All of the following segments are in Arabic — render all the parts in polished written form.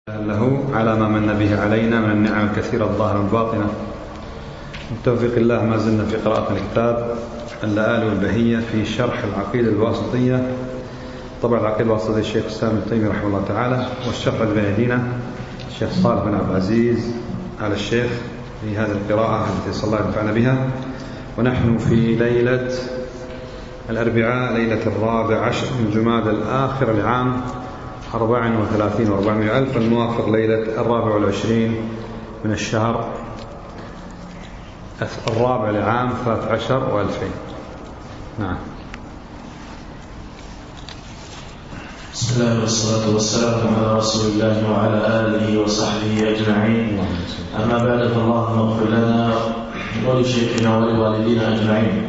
له على ما من به علينا من النعم الكثيرة الظاهرة والباطنة. بتوفيق الله ما زلنا في قراءة الكتاب اللآلئ والبهية في شرح العقيدة الواسطية، طبعا العقيدة الواسطية الشيخ الإسلام ابن تيمية رحمه الله تعالى، والشرح بأيدينا الشيخ صالح بن عبد العزيز على الشيخ في هذه القراءة التي صلى الله ينفعنا بها. ونحن في ليلة الأربعاء، ليلة 14 من جمادى الآخر لعام 34 و400 ألف، الموافق ليلة 24 من الشهر الرابع لعام 13 و2000. نعم. بسم الله والصلاة والسلام على رسول الله وعلى آله وصحبه أجمعين. أما بعد، فاللهم اغفر لنا ولشيخنا ولوالدينا أجمعين.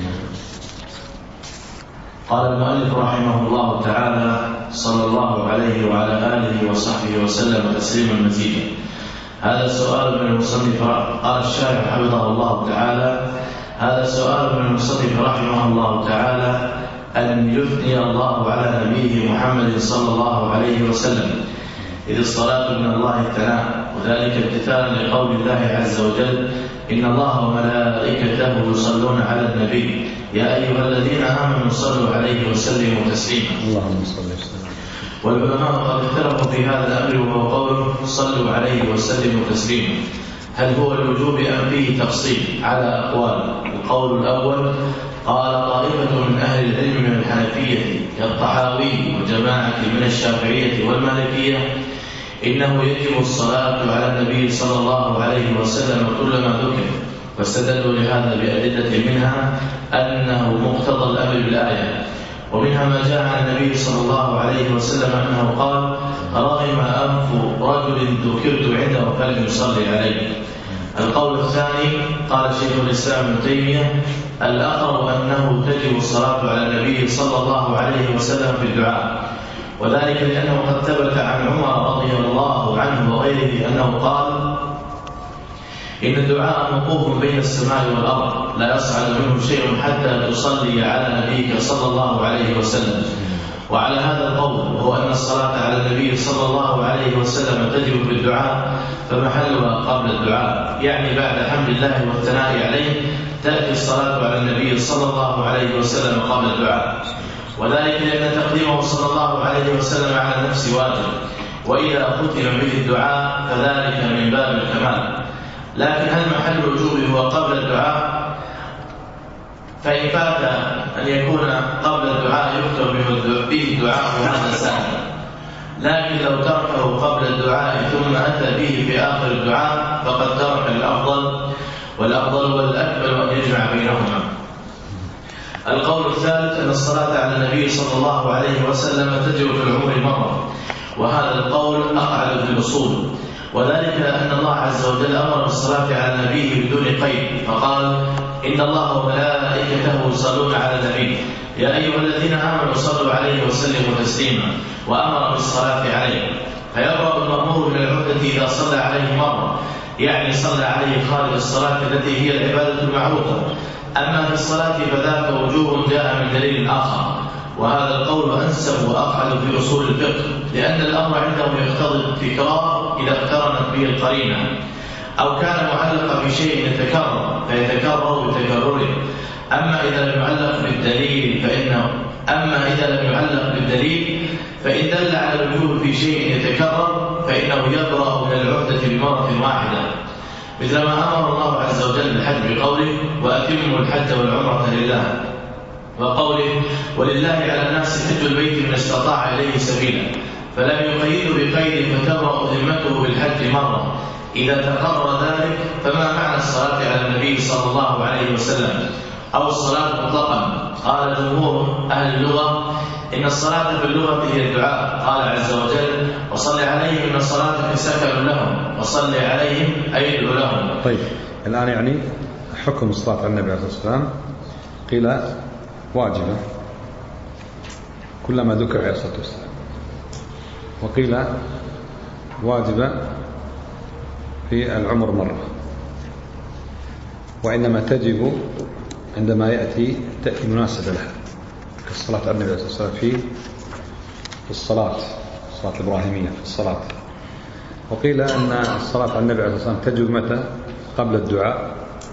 قال المؤلف رحمه الله تعالى: صلى الله عليه وعلى آله وصحبه وسلم تسليما مزيدا. هذا سؤال من المصنف. قال الشارح حفظه الله تعالى: هذا سؤال من المصنف رحمه الله تعالى أن يثني الله على نبيه محمد صلى الله عليه وسلم، إذ الصلاة من الله الثناء، وذلك امتثالا لقول الله عز وجل: إن الله وملائكته يصلون على النبي يا أيها الذين آمنوا صلوا عليه وسلموا تسليما. اللهم صل وسلم. والعلماء قد اختلفوا في هذا الأمر، وهو قوله صلوا عليه وسلموا تسليما، هل هو الوجوب أم فيه تفصيل؟ على أقوال. القول الأول: قال طائفة من أهل العلم من الحنفية كالطحاوي وجماعة من الشافعية والمالكية إنه يجب الصلاة على النبي صلى الله عليه وسلم كلما ذكر، واستدلوا لهذا بأدلة منها أنه مقتضى الأمر بالآية، ومنها ما جاء عن النبي صلى الله عليه وسلم أنه قال: رغم أنف رجل ذكرت عنده فلم يصلي عليه. القول الثاني: قال شيخ الإسلام ابن تيمية: الأقرب أنه تجب الصلاة على النبي صلى الله عليه وسلم في الدعاء، وذلك لأنه قد ثبت عن عمر رضي الله عنه وغيره أنه قال: إن الدعاء موقوف بين السماء والأرض، لا يصعد منه شيء حتى تصلي على نبيك صلى الله عليه وسلم. وعلى هذا القول، وهو أن الصلاة على النبي صلى الله عليه وسلم تجب في الدعاء، فمحلها قبل الدعاء، يعني بعد حمد الله والثناء عليه تأتي الصلاة على النبي صلى الله عليه وسلم قبل الدعاء، وذلك لأن تقديمه صلى الله عليه وسلم على النفس واجب، وإذا ختم به الدعاء فذلك من باب الكمال. لكن هل محل الوجوب هو قبل الدعاء؟ فإن فات أن يكون قبل الدعاء يختم به الدعاء هذا سهل، لكن لو تركه قبل الدعاء ثم أتى به في آخر الدعاء فقد ترك الأفضل، والأفضل والأكمل أن يجمع بينهما. القول الثالث: أن الصلاة على النبي صلى الله عليه وسلم تجب في العمر مرة، وهذا القول أقعد في الأصول، وذلك أن الله عز وجل أمر بالصلاة على النبي بدون قيد، فقال: إن الله وملائكته يصلون على النبي يا أيها الذين آمنوا صلوا عليه وسلموا تسليما، وأمر بالصلاة عليه، فيبرأ المأمور من العهدة إذا صلى عليه مرة، يعني صلى عليه خارج الصلاة التي هي العبادة المعروفة. أما في الصلاة فذاك وجوب جاء من دليل آخر، وهذا القول أنسب وأقعد في أصول الفقه، لأن الأمر عندهم يقتضي التكرار إذا اقترنت به القرينة، أو كان معلقا في شيء يتكرر فيتكرر بتكرره. أما إذا لم يعلق بالدليل فإن دل على الوجوب في شيء يتكرر فإنه يبرأ من العهدة بمرة واحدة، مثل ما أمر الله عز وجل بالحج بقوله: وأتموا الحج والعمرة لله، وقوله: ولله على الناس حج البيت من استطاع إليه سبيلا، فلم يقيد بقيد فتبرأ ذمته بالحج مرة. إذا تقرر ذلك فما معنى الصلاة على النبي صلى الله عليه وسلم أو الصلاة مطلقا؟ قال جمهور أهل اللغة: إن الصلاة في اللغة هي الدعاء، قال عز وجل: وصل عليهم إن صلاتك سكن لهم، وصل عليهم أي ادعو لهم. طيب، الآن يعني حكم الصلاة على النبي عليه الصلاة والسلام، قيل واجبة كلما ذكر عليه الصلاة والسلام، وقيل واجبة في العمر مرة، وإنما تجب عندما تأتي مناسبة لها، كالصلاة على النبي عليه الصلاة والسلام في الصلاة الإبراهيمية في الصلاة، وقيل أن الصلاة على النبي عليه الصلاة والسلام تجب متى؟ قبل الدعاء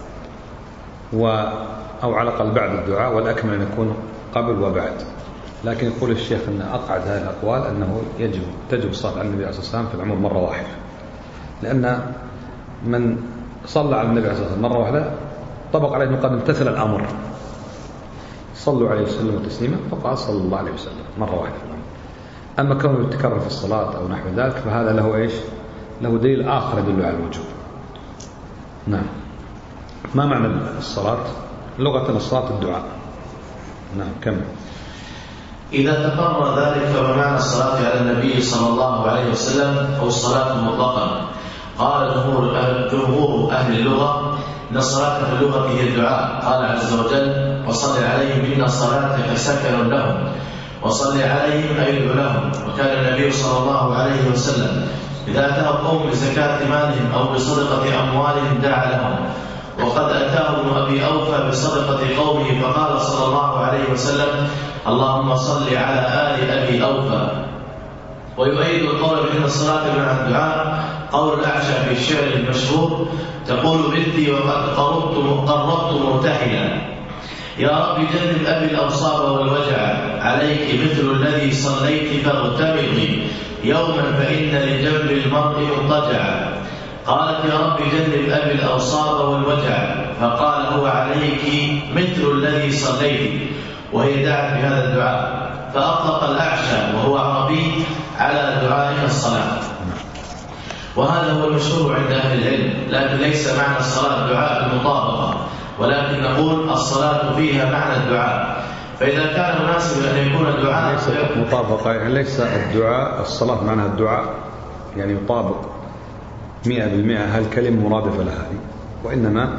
أو على الأقل بعد الدعاء، والأكمل أن يكون قبل وبعد. لكن يقول الشيخ أن أقعد هذه الأقوال أنه تجب الصلاة على النبي عليه الصلاة والسلام في العمر مرة واحدة، لأن من صلى على النبي عليه الصلاة والسلام مرة واحدة طبق عليه أنه قد امتثل الأمر، صلوا عليه وسلم تسليما، فقال صلى الله عليه وسلم مرة واحدة في العمر. أما كونه يتكرر في الصلاة أو نحو ذلك فهذا له إيش؟ له دليل آخر يدل على الوجوب. نعم. ما معنى الصلاة؟ لغة الصلاة الدعاء. نعم كمل. إذا تقرر ذلك فمعنى الصلاة على النبي صلى الله عليه وسلم أو الصلاة مطلقا. قال جمهور أهل اللغة إن الصلاة في اللغة هي الدعاء. قال عز وجل: وصل عليهم إن صلاتك سكن لهم، وصل عليهم أي ادعو لهم. وكان النبي صلى الله عليه وسلم إذا أتاه قوم بزكاة مالهم أو بصدقة أموالهم دعا لهم. وقد أتاه ابن أبي أوفى بصدقة قومه فقال صلى الله عليه وسلم: اللهم صل على آل أبي أوفى. ويؤيد القول بأن الصلاة مع الدعاء قول الأعشى في الشعر المشهور: تقول بنتي وقد قربت مرتحلا، يا رب جنب أبي الأوصاب والوجع، عليك مثل الذي صليت فاغتمضي يوما فإن لجنب المرء مضطجعا. قالت: يا رب جنب أبي الأوصاب والوجع، فقال: هو عليك مثل الذي صليت، وهي دعت بهذا الدعاء. فأطلق الأعشى وهو عربي على دعائها الصلاة، وهذا هو المشهور عند أهل العلم. لكن ليس معنى الصلاة دعاء المطابقة، ولكن نقول الصلاة فيها معنى الدعاء. فإذا كان مناسبا أن يكون الدعاء ليس مطابقة، يعني ليس الدعاء الصلاة معناها الدعاء يعني يطابق 100% هالكلمة مرادفة لها، وإنما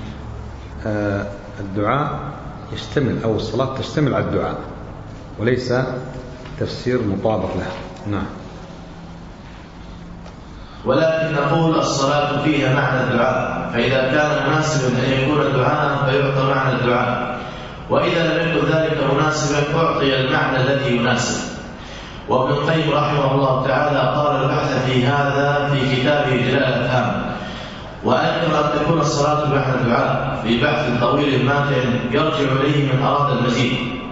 الدعاء يشتمل أو الصلاة تشتمل على الدعاء وليس تفسير مطابق لها. نعم. ولكن نقول الصلاة فيها معنى الدعاء، فإذا كان مناسبا أن يكون دعاء فيعطى معنى الدعاء، وإذا لم يكن ذلك مناسبا أعطي المعنى الذي يناسب. وابن القيم رحمه الله تعالى قال البحث في هذا في كتابه جلال الأفهام، وأنكر أن تكون الصلاة معنى الدعاء في بحث طويل ماتع يرجع إليه من أراد المزيد.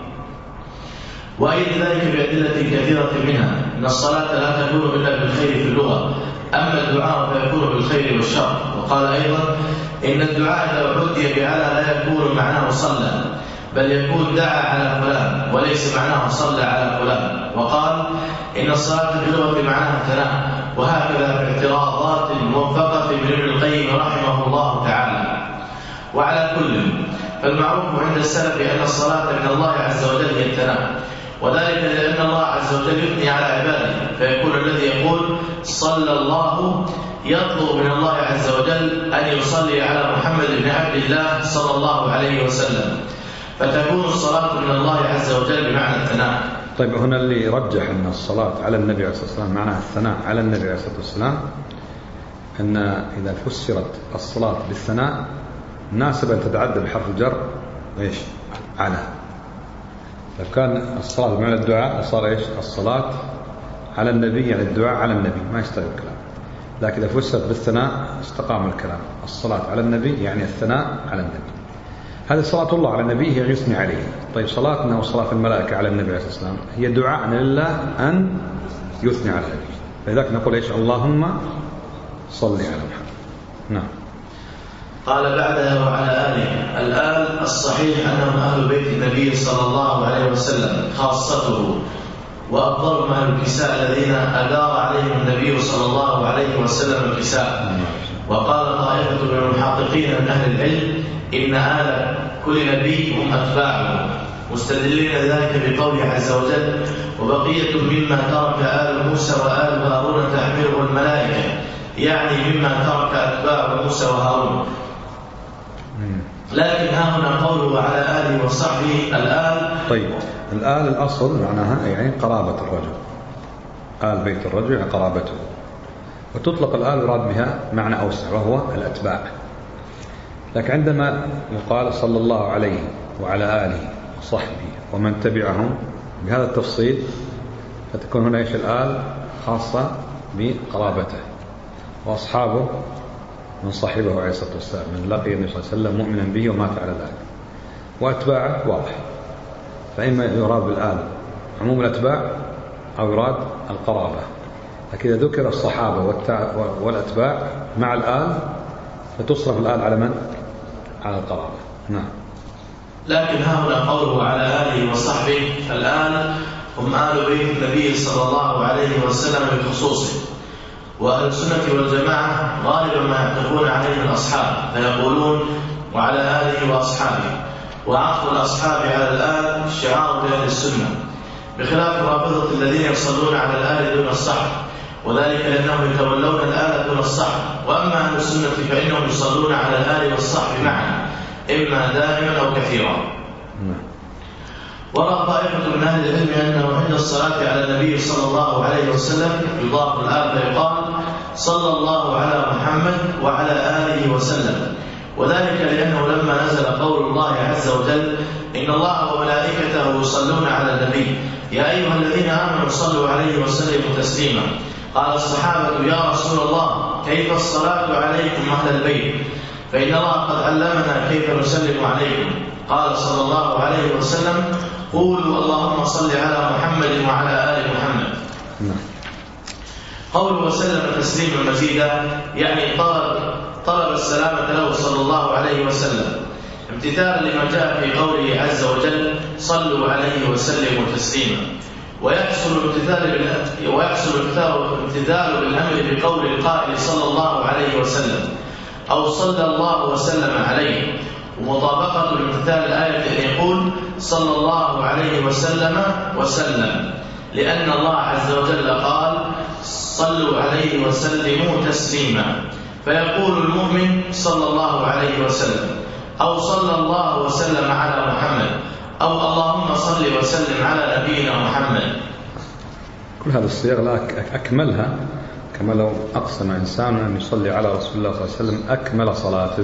وأيد ذلك بأدلة كثيرة منها أن الصلاة لا تكون إلا بالخير في اللغة، أما الدعاء فيكون بالخير والشر. وقال أيضا إن الدعاء لو عدي بعلى لا يكون معناه صلى، بل يكون دعا على فلان وليس معناه صلى على فلان. وقال إن الصلاة في اللغة معناها ثناء، وهكذا في اعتراضات موفقة من ابن القيم رحمه الله تعالى. وعلى كل فالمعروف عند السلف أن الصلاة من الله عز وجل هي الثناء، وذلك لأن الله عز وجل يثني على عباده، فيكون الذي يقول صلى الله يطلب من الله عز وجل أن يصلي على محمد بن عبد الله صلى الله عليه وسلم، فتكون الصلاة من الله عز وجل بمعنى الثناء. طيب هنا اللي رجح أن الصلاة على النبي عليه الصلاة والسلام معناها الثناء على النبي عليه الصلاة والسلام، أن إذا فسرت الصلاة بالثناء ناسب أن تتعدى بحرف الجر إيش؟ على. لو كان الصلاة بمعنى الدعاء صار إيش؟ الصلاة على النبي يعني الدعاء على النبي، ما يشتغل الكلام. لكن إذا فسرت بالثناء استقام الكلام. الصلاة على النبي يعني الثناء على النبي. هذه صلاة الله على النبي هي يثني عليه. طيب صلاتنا وصلاة الملائكة على النبي عليه الصلاة والسلام هي دعاء لله أن يثني على النبي، لذلك نقول إيش؟ اللهم صل على محمد. نعم. قال بعدها وعلى آله. الآن الصحيح أنهم أهل بيت النبي صلى الله عليه وسلم خاصته، وأفضل أهل الكساء الذين أدار عليهم النبي صلى الله عليه وسلم الكساء. وقال طائفة من المحققين من أهل العلم إن آل كل نبي هم أتباعه، مستدلين ذلك بقوله عز وجل وبقية مما ترك آل موسى وآل هارون تحمله الملائكة، يعني مما ترك أتباع موسى وهارون. لكن ها هنا قوله على آله وصحبه الآل. طيب الآل الأصل معناها يعني قرابة الرجل، آل بيت الرجل يعني قرابته، وتطلق الآل يراد بها معنى أوسع وهو الأتباع. لكن عندما يقال صلى الله عليه وعلى آله وصحبه ومن تبعهم بهذا التفصيل فتكون هنا إيش؟ الآل خاصة بقرابته، وأصحابه من صاحبه عليه الصلاة والسلام، من لقي النبي صلى الله عليه وسلم مؤمنا به ومات على ذلك. وأتباعه واضح، فإما يراد بالآل عموم الأتباع أو يراد القرابة. لكن إذا ذكر الصحابة والأتباع مع الآل فتصرف الآل على من؟ على القرابة. نعم. لكن ها هنا قوله على آله وصحبه، فالآل هم آل بيت النبي صلى الله عليه وسلم بخصوصه، وأهل السنة والجماعة غالبا ما يتفقون عليه الأصحاب فيقولون وعلى آله وأصحابه، وعطف الأصحاب على الآل شعار بأهل السنة، بخلاف الرافضة الذين يصلون على الآل دون الصحب، وذلك لأنهم يتولون الآل دون الصحب. وأما أهل السنة فإنهم يصلون على الآل والصحب معا، إما دائما أو كثيرا. ورى طائفة من أهل العلم أنه عند الصلاة على النبي صلى الله عليه وسلم يضاف الآل فيقال صلى الله على محمد وعلى آله وسلم، وذلك لأنه لما نزل قول الله عز وجل إن الله وملائكته يصلون على النبي يا أيها الذين آمنوا صلوا عليه وسلموا تسليما، قال الصحابة يا رسول الله كيف الصلاة عليكم أهل البيت، فإن الله قد علمنا كيف نسلم عليكم، قال صلى الله عليه وسلم قولوا اللهم صل على محمد وعلى آل محمد. قوله وسلم تسليما مزيدا يعني طلب السلامة له صلى الله عليه وسلم، امتثالا لما جاء في قوله عز وجل صلوا عليه وسلموا تسليما. ويحصل الامتثال بالأمر بقول القائل صلى الله عليه وسلم أو صلى الله وسلم عليه، ومطابقة الامتثال الآية أن يقول صلى الله عليه وسلم، لأن الله عز وجل قال صلوا عليه وسلموا تسليما، فيقول المؤمن صلى الله عليه وسلم أو صلى الله وسلم على محمد أو اللهم صل وسلم على نبينا محمد. كل هذه الصيغ لا أكملها، كما لو أقسم إنسان أن يصلي على رسول الله صلى الله عليه وسلم أكمل صلاة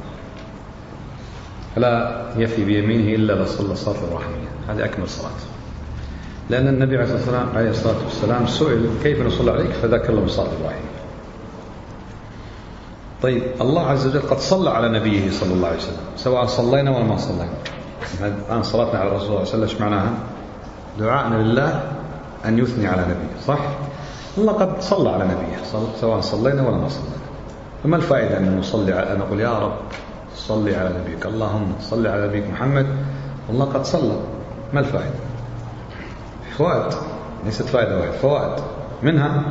فلا يفي بيمينه إلا إذا صلى صلاة الرحمية، هذه أكمل صلاة. لأن النبي عليه الصلاة والسلام سئل كيف نصلي عليك فذكر له بصلاة الرحمية. طيب الله عز وجل قد صلى على نبيه صلى الله عليه وسلم سواء صلينا ولا ما صلينا. الآن صلاتنا على الرسول صلى الله عليه وسلم ايش معناها؟ دعاءنا لله أن يثني على نبيه، صح؟ الله قد صلى على نبيه سواء صلينا ولا ما صلينا. فما الفائدة أن أن نقول يا رب صلي على نبيك، اللهم صلي على نبيك محمد، والله قد صلى، ما الفائدة؟ فوائد، ليست فائدة واحدة، فوائد منها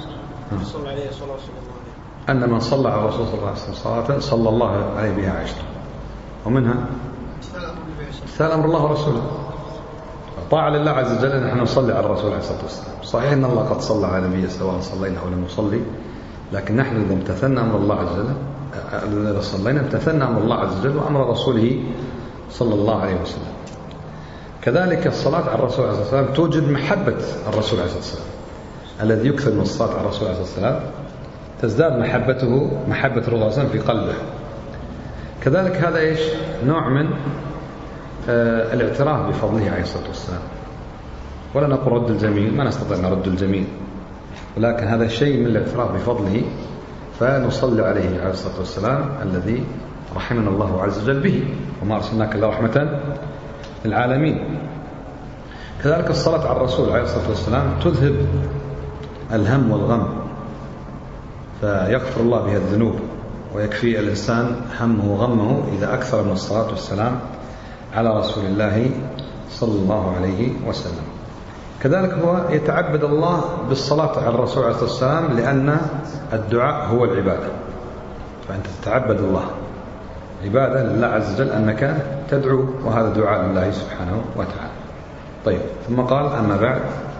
أن من صلى على الرسول صلى الله عليه وسلم صلاة صلى الله عليه بها عشرة، ومنها امتثال أمر الله ورسوله، طاعة لله عز وجل أن نحن نصلي على الرسول عليه الصلاة والسلام. صحيح أن الله قد صلى على نبيه سواء صلينا أو لم نصلي، لكن نحن إذا امتثلنا أمر الله عز وجل، إذا صلينا امتثلنا أمر الله عز وجل وأمر رسوله صلى الله عليه وسلم. كذلك الصلاة على الرسول عليه الصلاة والسلام توجد محبة الرسول عليه الصلاة والسلام، الذي يكثر من الصلاة على الرسول عليه الصلاة والسلام تزداد محبة الرسول صلى الله عليه وسلم في قلبه. كذلك هذا إيش؟ نوع من الاعتراف بفضله عليه الصلاة والسلام. ولا نقول رد الجميل، ما نستطيع أن نرد الجميل، ولكن هذا شيء من الاعتراف بفضله، فنصلي عليه عليه الصلاة والسلام الذي رحمنا الله عز وجل به، وما أرسلناك إلا رحمة للعالمين. كذلك الصلاة على الرسول عليه الصلاة والسلام تذهب الهم والغم، فيغفر الله بها الذنوب ويكفي الإنسان همه وغمه إذا أكثر من الصلاة والسلام على رسول الله صلى الله عليه وسلم. كذلك هو يتعبد الله بالصلاة على الرسول عليه الصلاة والسلام، لأن الدعاء هو العبادة، فأنت تتعبد الله عبادة لله عز وجل أنك تدعو، وهذا دعاء لله سبحانه وتعالى. طيب، ثم قال أما بعد،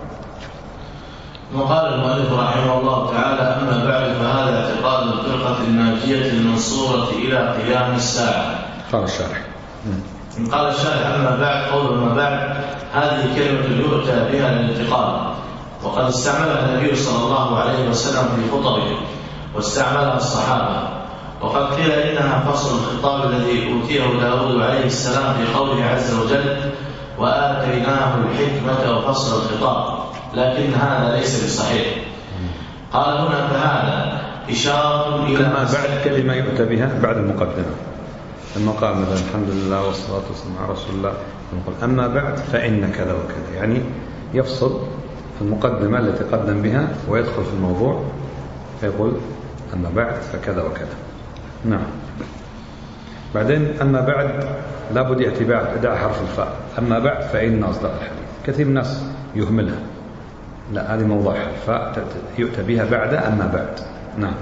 وقال المؤلف رحمه الله تعالى أما بعد فهذا اعتقاد الفرقة الناجية المنصورة إلى قيام الساعة. قال الشارح قال الشارح أما بعد، قول أما بعد هذه كلمة يؤتى بها للانتقال، وقد استعملها النبي صلى الله عليه وسلم في خطبه، واستعملها الصحابة، وقد قيل إنها فصل الخطاب الذي أوتيه داود عليه السلام في قوله عز وجل وآتيناه الحكمة وفصل الخطاب، لكن هذا ليس بصحيح. قال هنا فهذا إشارة إلى أما بعد كلمة يؤتى بها بعد المقدمة، لما قال مثلا الحمد لله والصلاة والسلام على رسول الله، أما بعد فإن كذا وكذا، يعني يفصل في المقدمة التي قدم بها ويدخل في الموضوع فيقول أما بعد فكذا وكذا. نعم. بعدين أما بعد لابد يأتي بعد أداء حرف الفاء، أما بعد فإن أصدق الحديث. كثير من الناس يهملها، لا، هذه موضع الفاء يؤتى بها بعد أما بعد. نعم.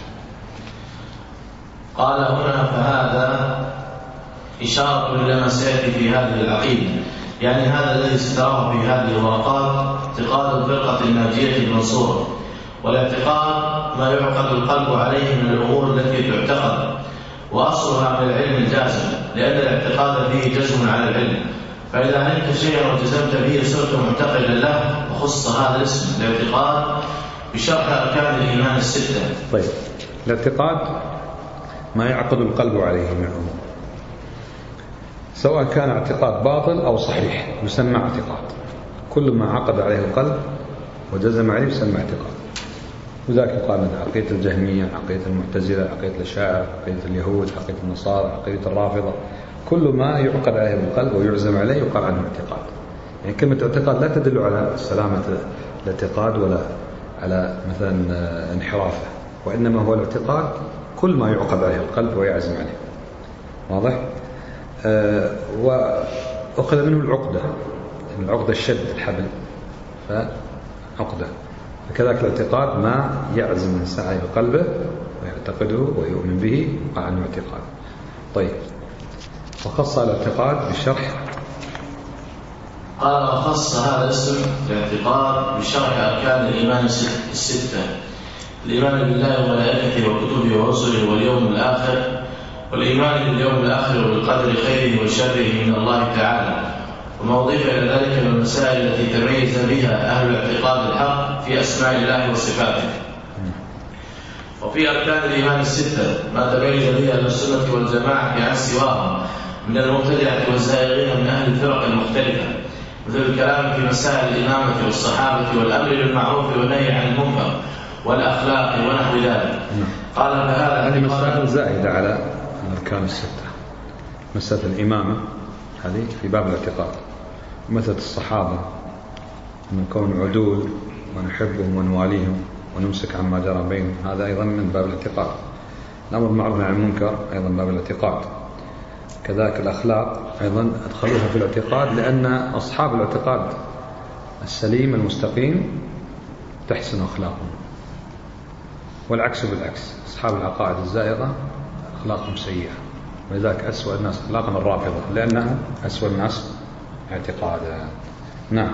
قال هنا فهذا إشارة إلى ما سيأتي في هذه العقيدة، يعني هذا الذي ستراه في هذه الورقات اعتقاد الفرقة الناجية المنصورة، والاعتقاد ما يعقد القلب عليه من الأمور التي تعتقد، وأصلها من العلم الجازم، لأن الاعتقاد فيه جزم على العلم، فإذا علمت شيئا وجزمت به صرت معتقدا له، وخص هذا الاسم الاعتقاد بشرح أركان الإيمان الستة. طيب، الاعتقاد ما يعقد القلب عليه من الأمور، سواء كان اعتقاد باطل أو صحيح يسمى اعتقاد. كل ما عقد عليه القلب وجزم عليه يسمى اعتقاد. وذلك يقال مثل عقيدة الجهمية، عقيدة المعتزلة، عقيدة الأشاعرة، عقيدة اليهود، عقيدة النصارى، عقيدة الرافضة. كل ما يعقد عليه بالقلب ويعزم عليه يقال عنه اعتقاد. يعني كلمة اعتقاد لا تدل على سلامة الاعتقاد ولا على مثلا انحرافه، وإنما هو الاعتقاد كل ما يعقد عليه القلب ويعزم عليه. واضح؟ وأخذ منه العقدة، العقدة الشد الحبل، فعقدة. فكذلك الاعتقاد ما يعزم الإنسان عليه بقلبه ويعتقده ويؤمن به وقع عنه اعتقاد. طيب، وخص الاعتقاد بالشرح. قال وخص هذا الاسم الاعتقاد بشرح أركان الإيمان الستة: الإيمان بالله وملائكته وكتبه ورسله واليوم الآخر، والإيمان باليوم الآخر وبالقدر خيره وشره من الله تعالى، وما أضيف إلى ذلك من المسائل التي تميز بها أهل الاعتقاد الحق في أسماء الله وصفاته. وفي أركان الإيمان الستة ما تميز بها أهل السنة والجماعة عن سواهم من المبتدعة والزائغين من أهل الفرق المختلفة، مثل الكلام في مسائل الإمامة والصحابة والأمر بالمعروف والنهي عن المنكر والأخلاق ونحو ذلك. قال فهذا هذه مسائل زائدة على الأركان الستة. مسألة الإمامة هذه في باب الاعتقاد، ومثل الصحابة من كون عدول ونحبهم ونواليهم ونمسك عما جرى بينهم، هذا أيضا من باب الاعتقاد. الأمر بالمعروف عن المنكر أيضا باب الاعتقاد. كذلك الأخلاق أيضا أدخلوها في الاعتقاد، لأن أصحاب الاعتقاد السليم المستقيم تحسن أخلاقهم، والعكس بالعكس، أصحاب العقائد الزائغة أخلاقهم سيئة، ولذلك أسوأ الناس أخلاقا الرافضة، لأنها أسوأ الناس اعتقادا. نعم.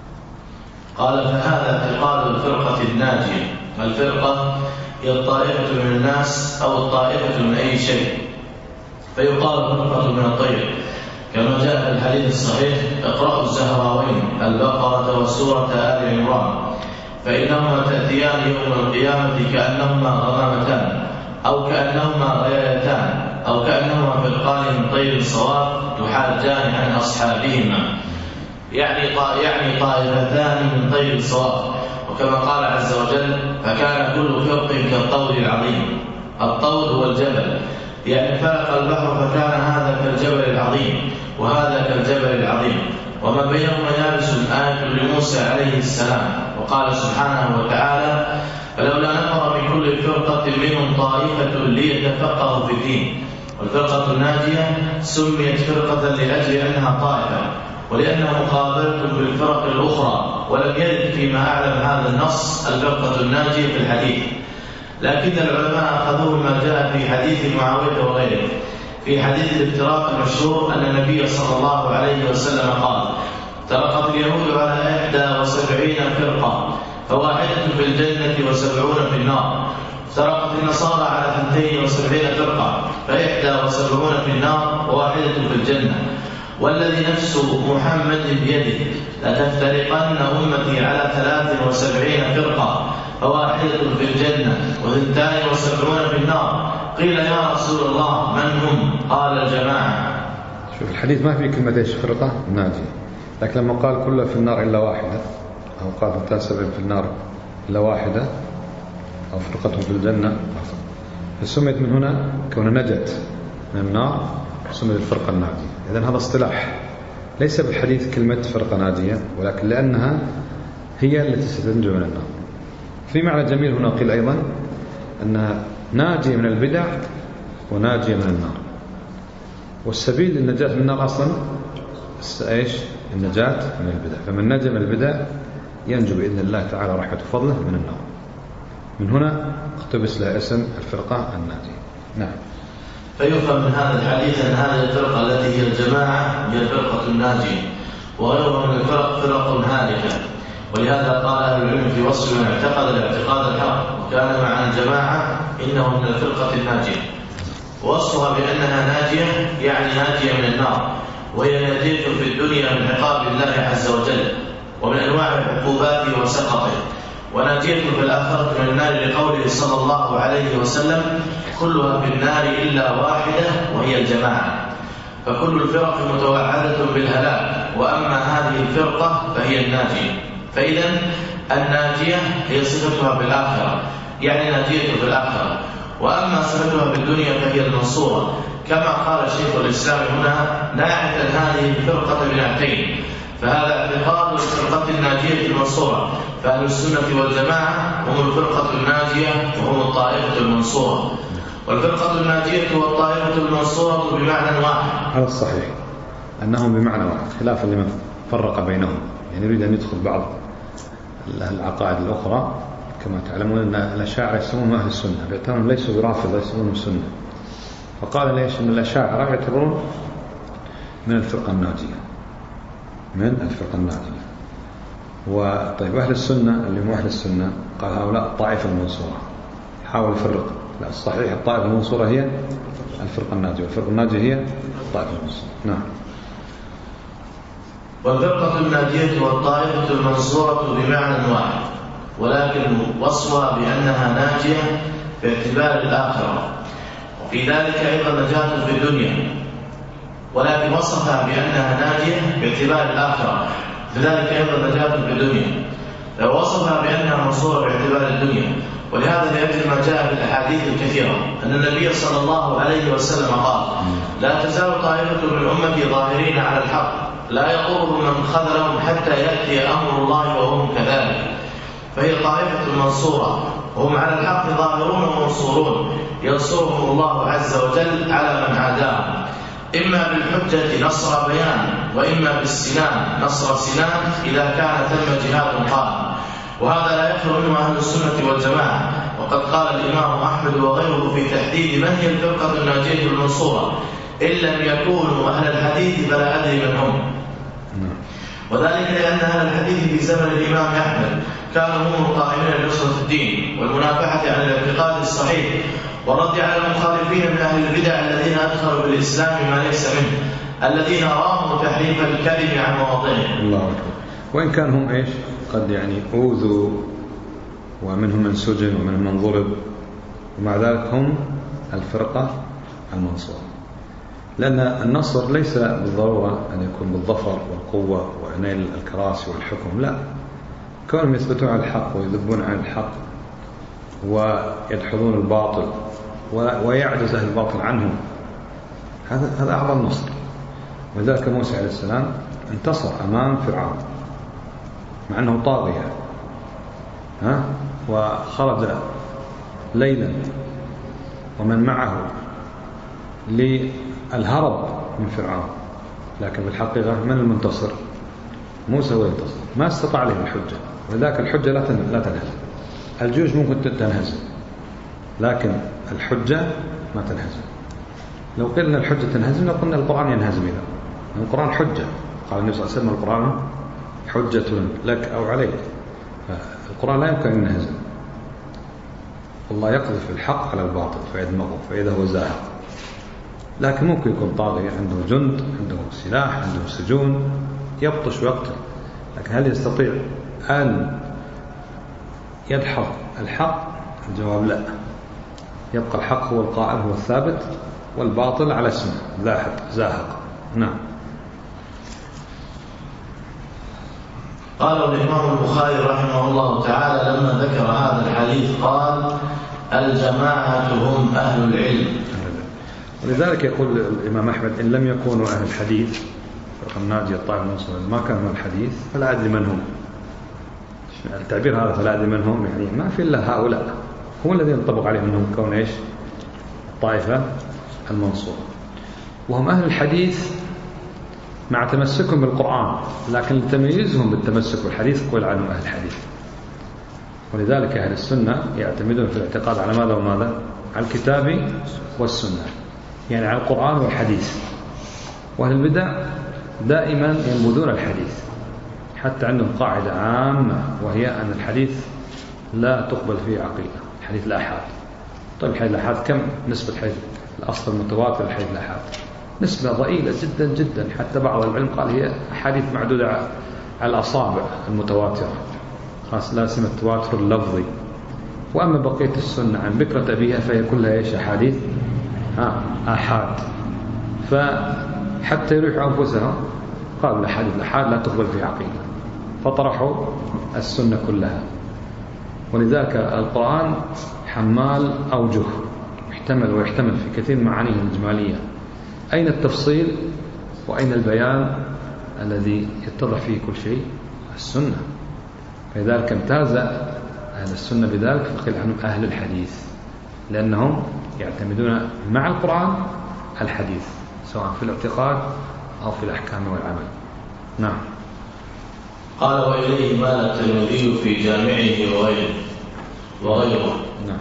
قال فهذا اعتقاد الفرقة الناجية. الفرقة هي الطائفة من الناس أو الطائفة من أي شيء، فيقال فرقة من الطير، كما جاء في الحديث الصحيح: اقرأوا الزهراوين البقرة وسورة آل عمران، فإنهما تأتيان يوم القيامة كأنهما غمامتان أو كأنهما غيايتان أو كأنهما فرقان من طير صواب يحاجان عن أصحابهما، يعني طائفتان من طير صواب. وكما قال عز وجل: فكان كل فرق كالطود العظيم. الطود هو الجبل، يعني فرق البحر فكان هذا كالجبل العظيم وهذا كالجبل العظيم، وما بينهما يابس آية لموسى عليه السلام. وقال سبحانه وتعالى: فلولا نفر من كل فرقة منهم طائفة ليتفقهوا في الدين. والفرقة الناجية سميت فرقة لأجل أنها طائفة، ولأنها مقابلة بالفرق الأخرى، ولم يرد فيما أعلم هذا النص الفرقة الناجية في الحديث، لكن العلماء أخذوه ما جاء في حديث معاوية وغيره. في حديث الافتراق المشهور أن النبي صلى الله عليه وسلم قال: افترقت اليهود على 71 فرقة، فواحدة في الجنة و70 في النار. افترقت النصارى على 72 فرقة، ف71 في النار وواحدة في الجنة. والذي نفس محمد بيده لتفترقن أمتي على 73 فرقة، فواحدة في الجنة و72 في النار. قيل: يا رسول الله من هم؟ قال: الجماعة. شوف الحديث ما في كلمة ايش فرقة ناجية، لكن لما قال كلها في النار إلا واحدة، أو قال 73 في النار إلا واحدة، أو فرقة في الجنة، فسميت من هنا كون نجت من النار سميت الفرقة الناجية. إذن هذا اصطلاح ليس بالحديث كلمة فرقة ناجية، ولكن لأنها هي التي ستنجو من النار. في معنى جميل هنا قيل أيضا أنها ناجية من البدع وناجية من النار، والسبيل للنجاة من النار أصلا إيش؟ النجاة من البدع. فمن نجا من البدع ينجو بإذن الله تعالى رحمة فضله من النار. من هنا اقتبس لها اسم الفرقة الناجية. نعم. فيفهم من هذا الحديث أن هذه الفرقة التي هي الجماعة هي الفرقة الناجية، وغيرها من الفرق فرق هالكة. ولهذا قال أهل العلم في وصف من اعتقد الاعتقاد الحق وكان مع الجماعة إنه من الفرقة الناجية. ووصفها بأنها ناجية يعني ناجية من النار، وهي ناجية في الدنيا من عقاب الله عز وجل ومن أنواع عقوباته وسخطه، وناجية في الآخرة من النار لقوله صلى الله عليه وسلم كلها في النار إلا واحدة وهي الجماعة. فكل الفرق متوعدة بالهلاك، وأما هذه الفرقة فهي الناجية. فإذا الناجية هي صفتها في الآخرة، يعني ناجية في الآخرة. وأما صفتها في الدنيا فهي المنصورة، كما قال شيخ الإسلام هنا ناعتا هذه الفرقة بنعتين. فهذا اعتقاد الفرقة الناجية المنصورة، فأهل السنة والجماعة هم الفرقة الناجية وهم الطائفة المنصورة. والفرقة الناجية والطائفة المنصورة بمعنى واحد. هذا الصحيح أنهم بمعنى واحد، خلافا لمن فرق بينهم. يعني يريد أن يدخل بعض العقائد الأخرى. كما تعلمون أن الأشاعرة يسمون أهل السنة، بيعتبرون ليسوا برافضة، يسمونهم السنة. فقال ليش أن الأشاعرة يعتبرون من الفرقة الناجية، من الفرقة الناجية. وطيب أهل السنة اللي هم أهل السنة قال هؤلاء الطائفة المنصورة، حاول يفرق. لا، الصحيح الطائفة المنصورة هي الفرقة الناجية، والفرقة الناجية هي الطائفة المنصورة. نعم. والفرقة الناجية والطائفة المنصورة بمعنى واحد، ولكن وصفها بأنها ناجية باعتبار الآخرة، وفي ذلك أيضا نجاة في الدنيا، ولكن وصفها بأنها ناجية باعتبار الآخرة، لذلك أيضا نجاة في الدنيا. لو وصفها بأنها منصورة باعتبار الدنيا. ولهذا لأجل ما جاء في الأحاديث الكثيرة أن النبي صلى الله عليه وسلم قال لا تزال طائفة من أمتي ظاهرين على الحق لا يضرهم من خذلهم حتى يأتي أمر الله وهم كذلك. فهي طائفة منصورة، وهم على الحق ظاهرون ومنصورون، ينصرهم الله عز وجل على من عاداهم، إما بالحجة نصر بيان، وإما بالسنان نصر سنان إذا كان ثم جهاد قائم. وهذا لا يخلو منه أهل السنة والجماعة. وقد قال الإمام أحمد وغيره في تحديد من هي الفرقة الناجية المنصورة إن لم يكونوا أهل الحديث فلا أدري من هم. وذلك لأن أهل الحديث في زمن الإمام أحمد كانوا هم القائمين لنصرة الدين والمنافحة عن الاعتقاد الصحيح والرد على المخالفين من أهل البدع الذين أدخلوا بالإسلام ما ليس منه، الذين راموا تحريف الكلم عن مواضعه. الله أكبر. وإن كان هم إيش قد يعني أوذوا، ومنهم من سجن ومنهم من ضرب، ومع ذلك هم الفرقة المنصورة. لأن النصر ليس بالضرورة أن يكون بالظفر والقوة ونيل الكراسي والحكم، لا، كونهم يثبتون على الحق ويذبون عن الحق ويدحضون الباطل ويعجز أهل الباطل عنهم، هذا أعظم نصر. ولذلك موسى عليه السلام انتصر أمام فرعون مع أنه طاغية، وخرج ليلا ومن معه للهرب من فرعون، لكن بالحقيقة من المنتصر؟ موسى هو ينتصر، ما استطاع عليه الحجة. ولذلك الحجة لا تنهزم. الجيوش ممكن تنهزم، لكن الحجة ما تنهزم. لو قلنا الحجة تنهزم لقلنا القرآن ينهزم. إذا القرآن حجة، قال النبي صلى الله عليه وسلم القرآن حجة لك أو عليك، فالقرآن لا يمكن أن ينهزم. الله يقذف الحق على الباطل فيدمغه فإذا هو زاهق. لكن ممكن يكون طاغية عنده جند، عنده سلاح، عنده سجون، يبطش ويقتل، لكن هل يستطيع أن يدحض الحق؟ الجواب لا. يبقى الحق هو القائم، هو الثابت، والباطل على اسمه زاهق. نعم. قال الإمام البخاري رحمه الله تعالى لما ذكر هذا الحديث قال الجماعة هم أهل العلم. ولذلك يقول الإمام أحمد إن لم يكونوا أهل الحديث فرقة الناجية الطائفة المنصورة ما كانوا من الحديث فلا أدري من هم. التعبير هذا فلا أدري من هم يعني ما في إلا هؤلاء هم الذين ينطبق عليهم أنهم كون إيش الطائفة المنصورة، وهم أهل الحديث مع تمسكهم بالقرآن، لكن تمييزهم بالتمسك بالحديث قول عنهم أهل الحديث. ولذلك أهل السنة يعتمدون في الاعتقاد على ماذا وماذا؟ على الكتاب والسنة، يعني على القرآن والحديث. وأهل البدع دائما ينبذون الحديث، حتى عندهم قاعدة عامة وهي أن الحديث لا تقبل فيه عقيدة، الحديث الآحاد. طيب الحديث الآحاد كم نسبة الحديث الأصل المتواتر الحديث الآحاد؟ نسبة ضئيلة جدا جدا، حتى بعض العلم قال هي أحاديث معدودة على الأصابع المتواترة، خاصة لا سيما التواتر اللفظي. وأما بقية السنة عن بكرة أبيها فهي كلها إيش أحاديث آحاد. فحتى يريحوا أنفسهم قالوا الأحاديث الآحاد لا تقبل في عقيدة، فطرحوا السنة كلها. ولذلك القرآن حمال أوجه، يحتمل ويحتمل في كثير معانيه الإجمالية. أين التفصيل وأين البيان الذي يتضح فيه كل شيء؟ السنة. فلذلك امتاز أهل السنة بذلك فقيل عنهم أهل الحديث، لأنهم يعتمدون مع القرآن الحديث سواء في الاعتقاد أو في الأحكام والعمل. نعم. قال وإليه مال الترمذي في جامعه وغيره. نعم.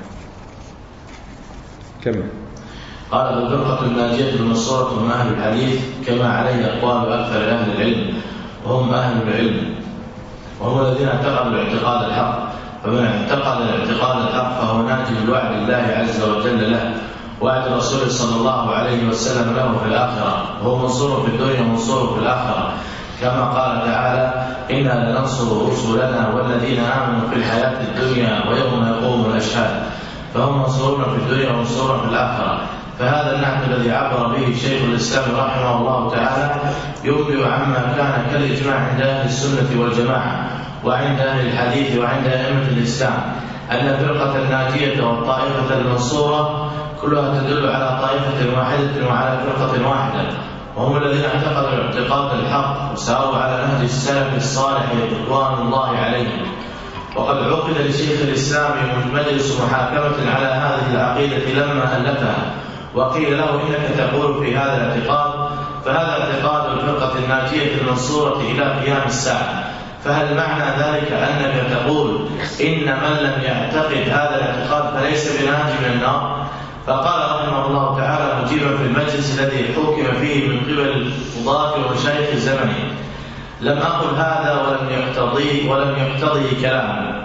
كمل. قال بالفرقة الناجية المنصورة هم أهل الحديث كما عليه أقوال أكثر أهل العلم، وهم أهل العلم وهم الذين اعتقدوا الاعتقاد الحق. فمن اعتقد الاعتقاد الحق فهو ناجي بوعد الله عز وجل له، وعد الرسول صلى الله عليه وسلم له في الآخرة، وهو منصور في الدنيا ومنصور في الآخرة، كما قال تعالى إنا لننصر رسلنا والذين آمنوا في الحياة الدنيا ويوم يقوم الأشهاد. فهم منصورون في الدنيا ومنصورون في الآخرة. فهذا النعت الذي عبر به شيخ الإسلام رحمه الله تعالى ينبئ عما كان كالإجماع عند أهل السنة والجماعة وعند أهل الحديث وعند أئمة الإسلام أن الفرقة الناجية والطائفة المنصورة كلها تدل على طائفة واحدة وعلى فرقة واحدة، وهم الذين اعتقدوا الاعتقاد الحق وساروا على نهج السلف الصالح رضوان الله عليهم. وقد عقد لشيخ الإسلام مجلس محاكمة على هذه العقيدة لما ألفها، وقيل له إنك تقول في هذا الاعتقاد، فهذا اعتقاد الفرقة الناجية المنصورة إلى قيام الساعة. فهل معنى ذلك أنك تقول إن من لم يعتقد هذا الاعتقاد فليس بناج من النار؟ فقال رحمه الله تعالى مجيبا في المجلس الذي حكم فيه من قبل قضاة ومشايخ زمنه: لم أقل هذا ولم يقتضي كلامه،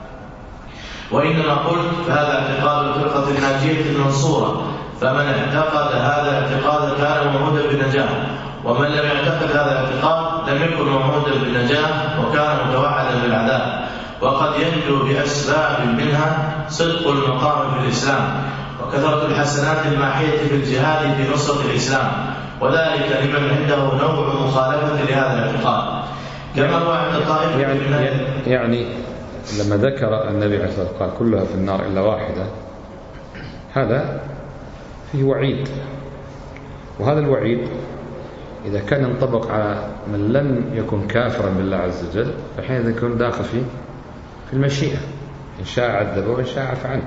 وإنما قلت فهذا اعتقاد الفرقة الناجية المنصورة، فمن اعتقد هذا الاعتقاد كان موعودا بالنجاة، ومن لم يعتقد هذا الاعتقاد لم يكن موعودا بالنجاة وكان متوعدا بالعذاب. وقد ينجو بأسباب منها صدق المقام في الإسلام وكثرة الحسنات الماحية في الجهاد في نصرة الإسلام، وذلك لمن عنده نوع مخالفة لهذا الاعتقاد كما هو عند الطائفة. يعني لما ذكر النبي عليه الصلاة والسلام قال كلها في النار إلا واحدة، هذا فيه وعيد، وهذا الوعيد إذا كان ينطبق على من لم يكن كافرا بالله عز وجل فحين يكون داخل في المشيئة، إن شاء عذبه وإن شاء عفى عنه.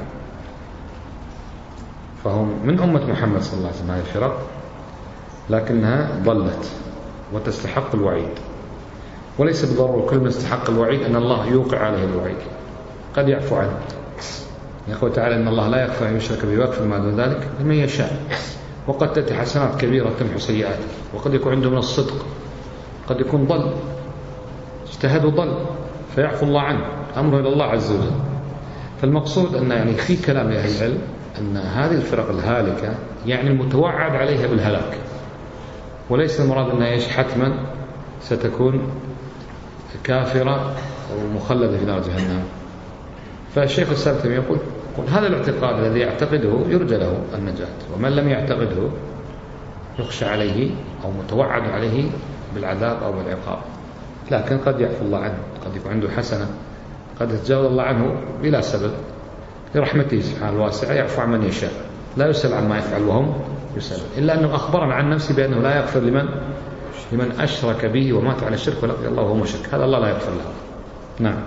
فهم من أمة محمد صلى الله عليه وسلم هذه الفرق، لكنها ضلت وتستحق الوعيد. وليس بالضرورة كل من استحق الوعيد أن الله يوقع عليه الوعيد، قد يعفو عنه. يقول تعالى إن الله لا يغفر أن يشرك به ويغفر ما دون ذلك لمن يشاء. وقد تأتي حسنات كبيرة تمحو سيئات، وقد يكون عنده من الصدق، قد يكون ضل اجتهد وضل فيعفو الله عنه، أمره إلى الله عز وجل. فالمقصود أن يعني في كلام أهل العلم أن هذه الفرق الهالكة يعني المتوعد عليها بالهلاك، وليس المراد أنها إيش حتما ستكون كافرة ومخلدة في نار جهنم. فالشيخ السابتم يقول هذا الاعتقاد الذي يعتقده يرجى له النجاة، ومن لم يعتقده يخشى عليه أو متوعد عليه بالعذاب أو بالعقاب، لكن قد يعفو الله عنه، قد يكون عنده حسنة قد يتجاوز الله عنه بلا سبب لرحمته سبحانه الواسعة، يعفو عن من يشاء، لا يسأل عما يفعل وهم يسأل، إلا أنه أخبرنا عن نفسه بأنه لا يغفر لمن أشرك به ومات على الشرك ولقي الله وهو مشرك، هذا الله لا يغفر له. نعم.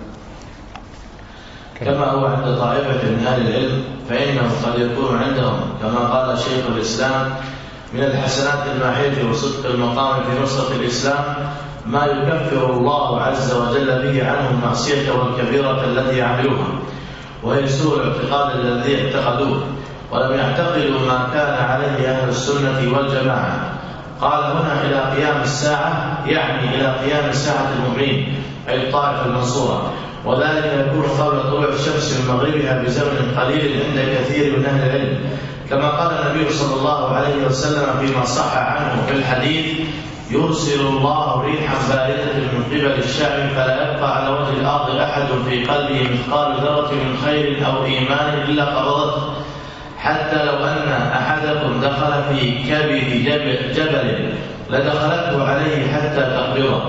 كما هو عند طائفة من أهل العلم فإنه قد يكون عندهم كما قال شيخ الإسلام من الحسنات الماحية وصدق المقام في نصرة الإسلام ما يكفر الله عز وجل به عنهم المعصية والكبيرة التي عملوها وهي سوء الاعتقاد الذي اعتقدوه ولم يعتقدوا ما كان عليه أهل السنة والجماعة. قال هنا إلى قيام الساعة، يعني إلى قيام ساعة المؤمنين أي الطائفة المنصورة، وذلك يكون قبل طلوع الشمس من مغربها بزمن قليل عند كثير من أهل العلم، كما قال النبي صلى الله عليه وسلم فيما صح عنه في الحديث: يرسل الله ريحا باردة من قبل الشام فلا يبقى على وجه الأرض أحد في قلبه مثقال ذرة من خير أو إيمان إلا قبضته، حتى لو أن أحدكم دخل في كبد جبل لدخلته عليه حتى تقبضه،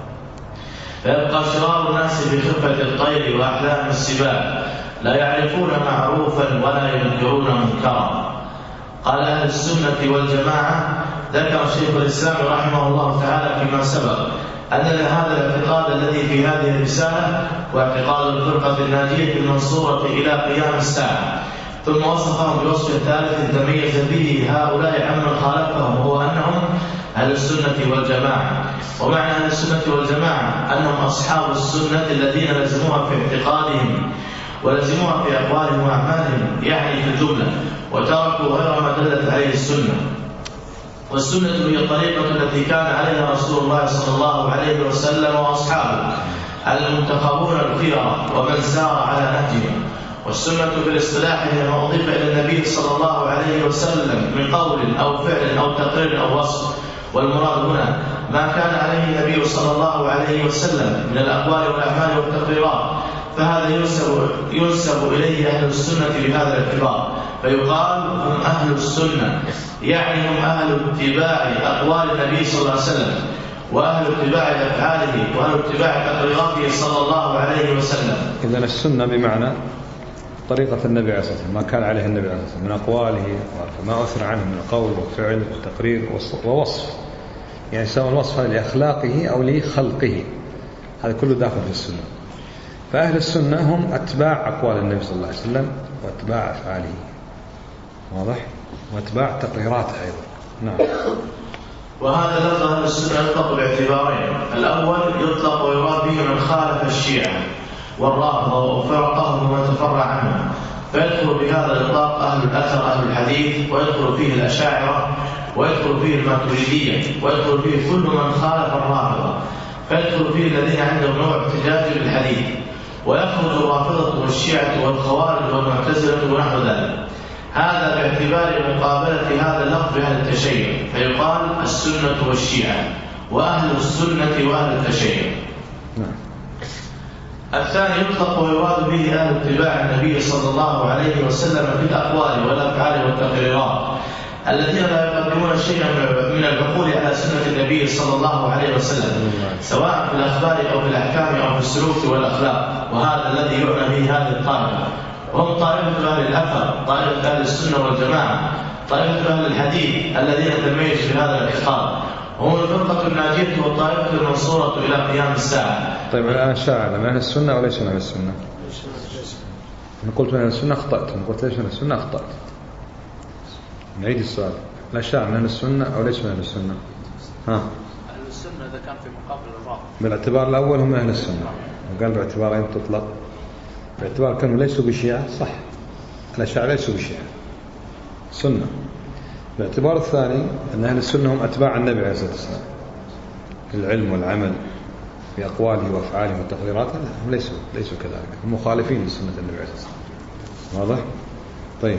فيبقى شرار الناس بخفة الطير وأحلام السباع لا يعرفون معروفا ولا ينكرون منكرا. قال أهل السنة والجماعة ذكر شيخ الإسلام رحمه الله تعالى فيما سبق أن هذا الاعتقاد الذي في هذه الرسالة واعتقاد الفرقة الناجية المنصورة إلى قيام الساعة، ثم وصفهم بوصف ثالث تميز به هؤلاء عمن خالفهم وهو أنهم أهل السنة والجماعة. ومعنى أهل السنة والجماعة أنهم أصحاب السنة الذين لزموها في اعتقادهم ولزموها في أقوالهم وأعمالهم، يعني في الجملة، وتركوا غير ما دلت عليه السنة. والسنة هي الطريقة التي كان عليها رسول الله صلى الله عليه وسلم وأصحابه المنتخبون الخيرة ومن سار على نهجهم. والسنة في الاصطلاح هي ما أضيف إلى النبي صلى الله عليه وسلم من قول أو فعل أو تقرير أو وصف، والمراد هنا ما كان عليه النبي صلى الله عليه وسلم من الأقوال والأعمال والتقريرات، فهذا ينسب إليه أهل السنة بهذا الاعتبار، فيقال هم أهل السنة، يعني هم أهل اتباع أقوال النبي صلى الله عليه وسلم وأهل اتباع أفعاله وأهل اتباع تقريراته صلى الله عليه وسلم. إذن السنة بمعنى طريقة النبي عليه الصلاة والسلام، ما كان عليه النبي عليه الصلاة والسلام من أقواله وما أثر عنه من قول وفعل وتقرير ووصف، يعني سواء الوصف لأخلاقه أو لخلقه، هذا كله داخل في السنة. فأهل السنة هم أتباع أقوال النبي صلى الله عليه وسلم وأتباع أفعاله، واضح؟ وأتباع تقريراته أيضا. نعم. وهذا لفظ أهل السنة يطلق باعتبارين: الأول يطلق ويراد به من خالف الشيعة والرافضة وفرقهم ومن تفرع عنهم، فيدخل بهذا الإطلاق أهل الأثر أهل الحديث، ويدخل فيه الأشاعرة، ويدخل فيه الماتريدية، ويدخل فيه كل من خالف الرافضة، فيدخل فيه الذين عندهم نوع احتجاج بالحديث، ويخرج الرافضة والشيعة والخوارج والمعتزلة ونحو ذلك. هذا باعتبار مقابلة هذا اللفظ بأهل التشيع، فيقال السنة والشيعة وأهل السنة وأهل التشيع. الثاني يطلق ويراد به أهل اتباع النبي صلى الله عليه وسلم في الأقوال والأفعال والتقريرات الذين لا يقدمون شيئا من العقول على سنة النبي صلى الله عليه وسلم، سواء في الأخبار أو في الأحكام أو في السلوك والأخلاق. وهذا الذي يعنى به هذه الطائفة، وهم طائفة أهل الأثر، طائفة أهل السنة والجماعة، طائفة أهل الحديث الذين تميزوا في هذا الاعتقاد، هم الفرقة الناجية والطائفة المنصورة إلى قيام الساعة. طيب الآن شاعر من أهل السنة وليس من أهل السنة؟ أنا قلت من أهل السنة أخطأت، أنا قلت ليش من أهل السنة أخطأت. نعيد السؤال: لا شاعر من أهل السنة أو ليس من أهل السنة؟ أهل السنة إذا كان في مقابل الرافضة بالاعتبار الأول هم أهل السنة، وقال باعتبار أين تطلق؟ باعتبار كانوا ليسوا بشيعة، صح، الأشاعرة ليسوا بشيعة سنة. باعتبار الثاني أن أهل السنة هم أتباع النبي عليه الصلاة والسلام في العلم والعمل بأقواله وأفعاله وتقريراته، هم ليسوا كذلك، هم مخالفين لسنة النبي عليه الصلاة والسلام. واضح؟ طيب.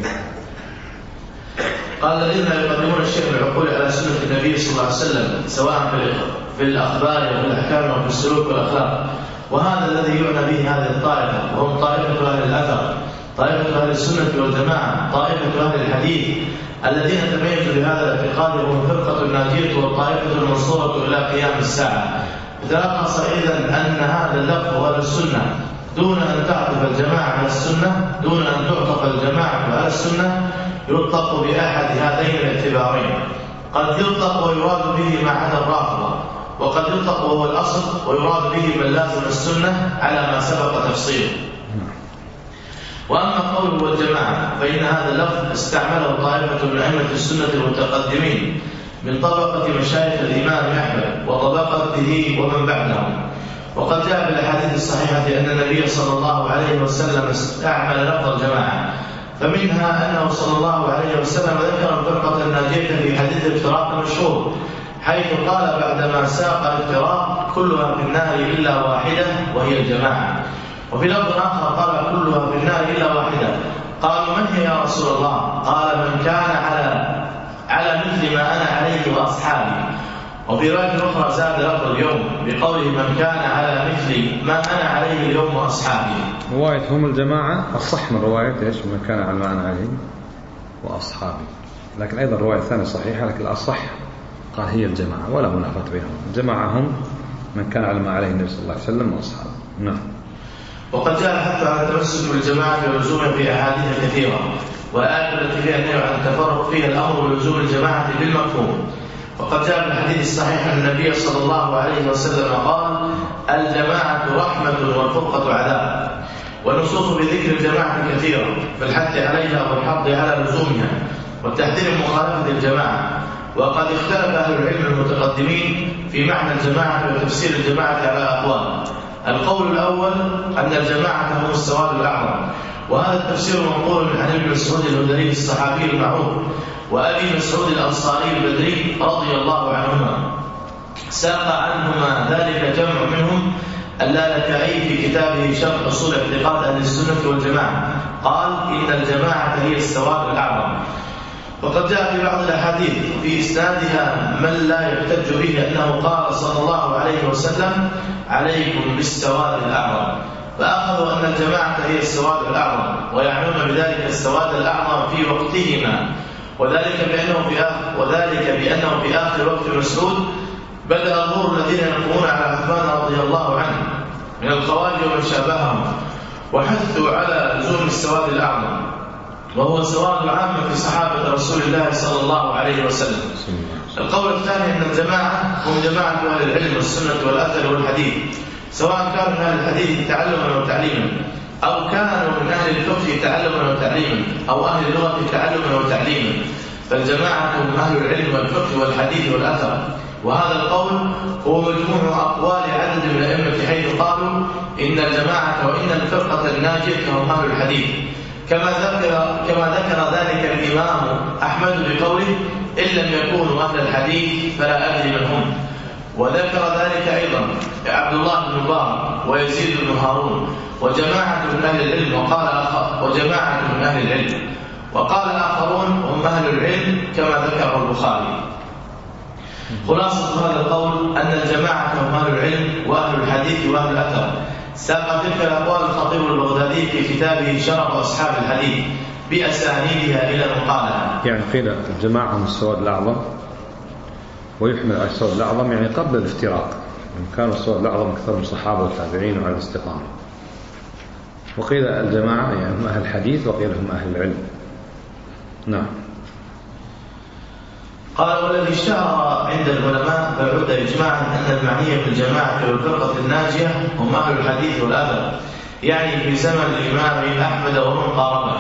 قال الذين يقدمون الشيء بالعقول على سنة النبي صلى الله عليه وسلم، سواء في الأخبار أو في الأحكام أو في السلوك والأخلاق. وهذا الذي يعنى به هذه الطائفة، وهم طائفة أهل الأثر، طائفة أهل السنة والجماعة، طائفة أهل الحديث الذين تميزوا بهذا الاعتقاد، وهم الفرقة الناجية والطائفة المنصورة إلى قيام الساعة. تلخص إذن أن هذا اللفظ هو السنة دون أن تعطف الجماعة على السنة، دون أن تعطف الجماعة على السنة، يطلق بأحد هذين الاعتبارين. قد يطلق ويراد به ما عدا الرافضة، وقد يطلق وهو الأصل ويراد به من لازم السنة على ما سبق تفصيله. وأما قوله والجماعة فإن هذا اللفظ استعمله طائفة من أئمة السنة المتقدمين من طبقة مشايخ الإمام أحمد وطبقته ومن بعدهم. وقد جاء في الأحاديث الصحيحة أن النبي صلى الله عليه وسلم استعمل لفظ الجماعة، فمنها أنه صلى الله عليه وسلم ذكر الفرقة الناجية في حديث الافتراق المشهور، حيث قال بعدما ساق الافتراق كلها في النار إلا واحدة وهي الجماعة. وفي لفظ آخر قال كلها في النار إلا واحدة. قالوا من هي يا رسول الله؟ قال من كان على مثل ما أنا عليه وأصحابي. وفي رواية أخرى زاد لفظ اليوم بقوله من كان على مثل ما أنا عليه اليوم وأصحابي. رواية هم الجماعة الصح من رواية إيش من كان على ما أنا عليه وأصحابي، لكن أيضا الرواية الثانية صحيحة، لكن الأصح قال هي الجماعة ولا منافاة بينهم. الجماعة هم من كان على ما عليه النبي صلى الله عليه وسلم وأصحابه. نعم. وقد جاء حتى على التمسك بالجماعة ولزومها في أحاديث كثيرة، والآية التي فيها النهي عن التفرق فيها الأمر بلزوم الجماعة بالمفهوم. وقد جاء في الحديث الصحيح أن النبي صلى الله عليه وسلم قال الجماعة رحمة والفرقة عذاب. والنصوص بذكر الجماعة كثيرة فالحث عليها والحض على لزومها والتحذير من مخالفة الجماعة. وقد اختلف أهل العلم المتقدمين في معنى الجماعة وتفسير الجماعة على أقوال. القول الأول أن الجماعة هم السواد الأعظم، وهذا التفسير منقول عن ابن مسعود الهذلي الصحابي المعروف وأبي مسعود الأنصاري البدري رضي الله عنهما. ساق عنهما ذلك جمع منهم اللالكائي في كتابه شرح أصول اعتقاد أهل السنة والجماعة، قال إن الجماعة هي السواد الأعظم. وقد جاء في بعض الأحاديث في إسنادها من لا يحتج به أنه قال صلى الله عليه وسلم عليكم بالسواد الأعظم، فأخذوا أن الجماعة هي السواد الأعظم ويعنون بذلك السواد الأعظم في وقتهما، وذلك بأنه في آخر وقت مسعود بدأ ظهور الذين يقومون على عثمان رضي الله عنه من الخوارج ومن شابههم، وحثوا على لزوم السواد الأعظم، وهو سواد العامة في صحابة رسول الله صلى الله عليه وسلم. القول الثاني أن الجماعة هم جماعة أهل العلم والسنة والأثر والحديث، سواء كانوا من أهل الحديث تعلما وتعليما، أو كانوا من أهل الفقه تعلما وتعليما، أو أهل اللغة تعلما وتعليما، فالجماعة هم أهل العلم والفقه والحديث والأثر. وهذا القول هو مجموع أقوال عدد من الأئمة حيث قالوا إن الجماعة وإن الفرقة الناجية هم أهل الحديث، كما ذكر ذلك الإمام أحمد بقوله إن لم يكونوا أهل الحديث فلا أدري من هم. وذكر ذلك أيضا عبد الله بن مبارك ويزيد بن هارون وجماعة من أهل العلم، وقال الآخرون هم أهل العلم كما ذكر البخاري. خلاصة هذا القول أن الجماعة هم أهل العلم وأهل الحديث وأهل الأثر. ساق تلك الأقوال الخطيب البغدادي في كتابه شرف أصحاب الحديث بأسانيدها إلى مقالها. يعني قيل الجماعة هم السواد الأعظم، ويحمل على السواد الأعظم يعني قبل الافتراق، كانوا السواد الأعظم أكثر من الصحابة والتابعين وعلى الاستقامة. وقيل الجماعة يعني هم أهل الحديث، وقيل هم أهل العلم. نعم. قال والذي اشتهر عند العلماء بل عد إجماعا أن المعنية بالجماعة والفرقة الناجية هم أهل الحديث والأثر، يعني في زمن الإمام أحمد ومن قاربه،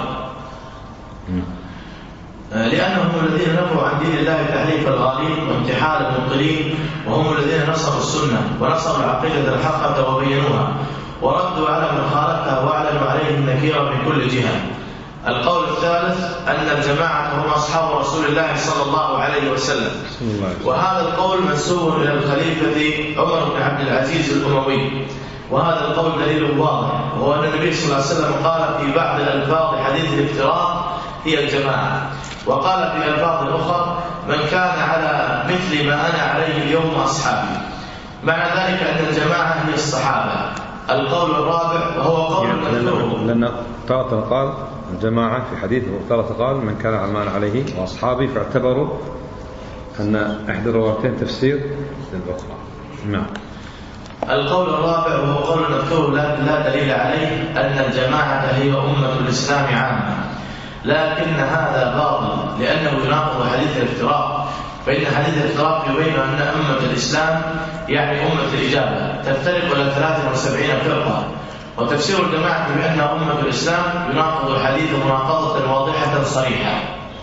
لأنهم الذين نفوا عن دين الله تحريف الغالين وامتحان المبطلين، وهم الذين نصروا السنة ونصروا العقيدة الحقة وبينوها وردوا على من خالفها وأعلنوا عليه النكير من كل جهة. القول الثالث أن الجماعة هم أصحاب رسول الله صلى الله عليه وسلم، وهذا القول منسوب إلى الخليفة عمر بن عبد العزيز الأموي، وهذا القول دليل واضح، وهو أن النبي صلى الله عليه وسلم قال في بعض الألفاظ حديث الافتراق هي الجماعة، وقال في ألفاظ أخرى من كان على مثل ما أنا عليه اليوم أصحابي، معنى ذلك أن الجماعة هي الصحابة. القول الرابع وهو قول المذكور، لأن تارة قال الجماعة في حديث، وتارة قال من كان على ما أنا عليه وأصحابي، فاعتبروا أن إحدى الروايتين تفسير للأخرى. نعم. القول الرابع وهو قول مذكور لا دليل عليه أن الجماعة هي أمة الإسلام عامة، لكن هذا باطل لأنه يناقض حديث الافتراق، فإن حديث الافتراق يبين أن أمة الإسلام يعني أمة الإجابة تفترق إلى 73 فرقة، وتفسير الجماعة بأنها أمة الإسلام يناقض الحديث مناقضة واضحة صريحة.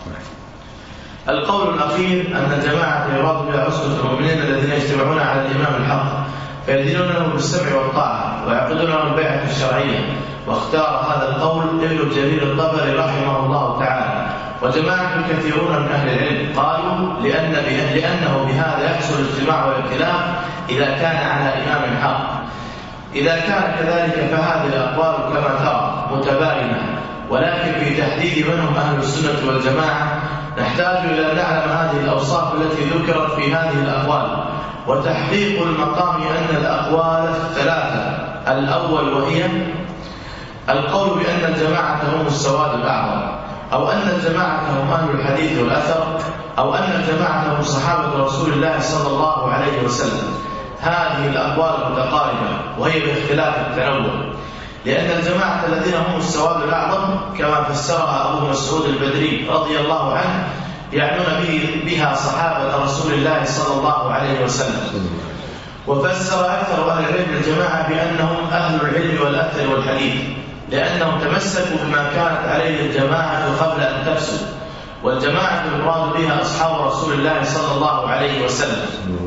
القول الأخير أن الجماعة يراد بها عصبة المؤمنين الذين يجتمعون على الإمام الحق فيدينون له بالسمع والطاعة ويعقدون له البيعة الشرعية، واختار هذا القول ابن جرير الطبري رحمه الله تعالى وجماعة كثيرون من أهل العلم، قالوا لأنه بهذا يحصل الاجتماع والائتلاف إذا كان على إمام الحق. إذا كان كذلك فهذه الأقوال كما ترى متباينة، ولكن في تحديد من هم أهل السنة والجماعة نحتاج إلى أن نعلم هذه الأوصاف التي ذكرت في هذه الأقوال، وتحقيق المقام أن الأقوال الثلاثة: الأول وهي القول بأن الجماعة هم السواد الأعظم، أو أن الجماعة هم أهل الحديث والأثر، أو أن الجماعة هم صحابة رسول الله صلى الله عليه وسلم. هذه الأقوال متقاربة وهي باختلاف التنوع، لأن الجماعة الذين هم السواد الأعظم كما فسرها أبو مسعود البدري رضي الله عنه يعنون بها صحابة رسول الله صلى الله عليه وسلم. وفسر أكثر أهل العلم الجماعة بأنهم أهل العلم والأثر والحديث، لأنهم تمسكوا بما كانت عليه الجماعة قبل أن تفسد، والجماعة المراد بها أصحاب رسول الله صلى الله عليه وسلم.